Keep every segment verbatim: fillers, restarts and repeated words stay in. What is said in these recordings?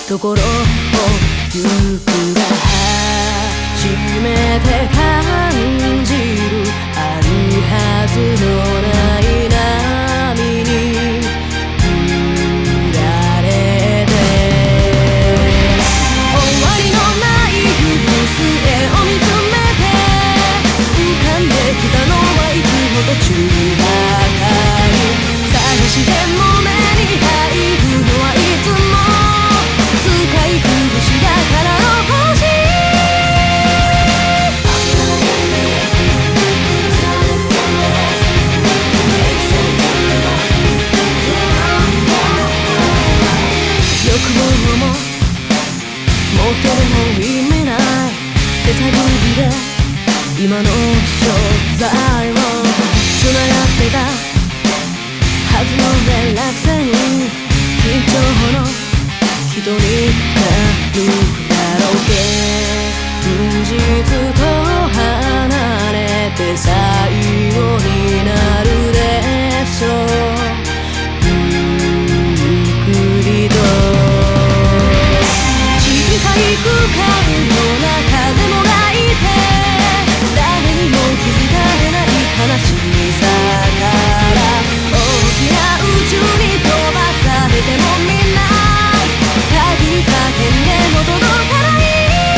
ところを行くが初めて感じるあるはずのない波に揺られて終わりのない行く末を見つめて浮かんできたのはいつも途中ばかり探しても目に入るのはいつも使い古しだからの星欲望ももっとでも意味ない手探りで今の所在をつながってたはずの連絡線緊張の人になるだろう現実と離れて最後になるでしょうゆっくりと小さい空間の中でもがいて誰にも気づかれない悲しさから大きな宇宙に飛ばされても見ない限り叫んでも届かない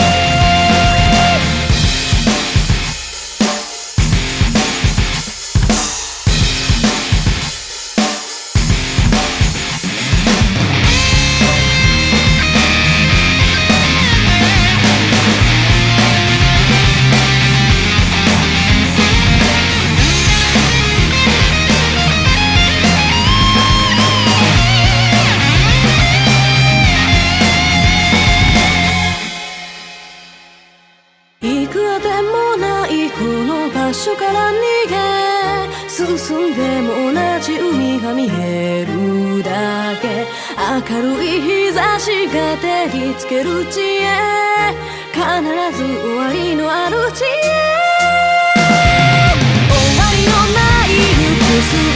幾あてもないこの場所から逃げ進んでも同じ海が見えるだけ明るい日差しが照りつける地へ必ず終わりのある地へ終わりのない行く末